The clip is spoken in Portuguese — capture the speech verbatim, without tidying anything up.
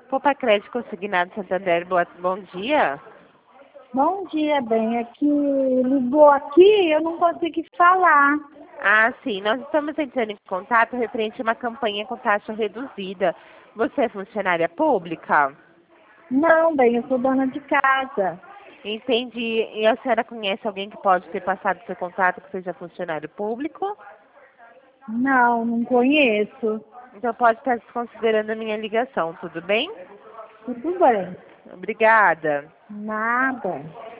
Poupa Crédito Consignado Santander, boa, bom dia. Bom dia, bem. É que ligou aqui eu não consegui falar. Ah, sim, nós estamos entrando em contato referente a uma campanha com taxa reduzida. Você é funcionária pública? Não, bem, eu sou dona de casa. Entendi. E a senhora conhece alguém que pode ter passado seu contato que seja funcionário público? Não, não conheço. Então pode estar desconsiderando a minha ligação, tudo bem? Tudo bem. Obrigada. Nada.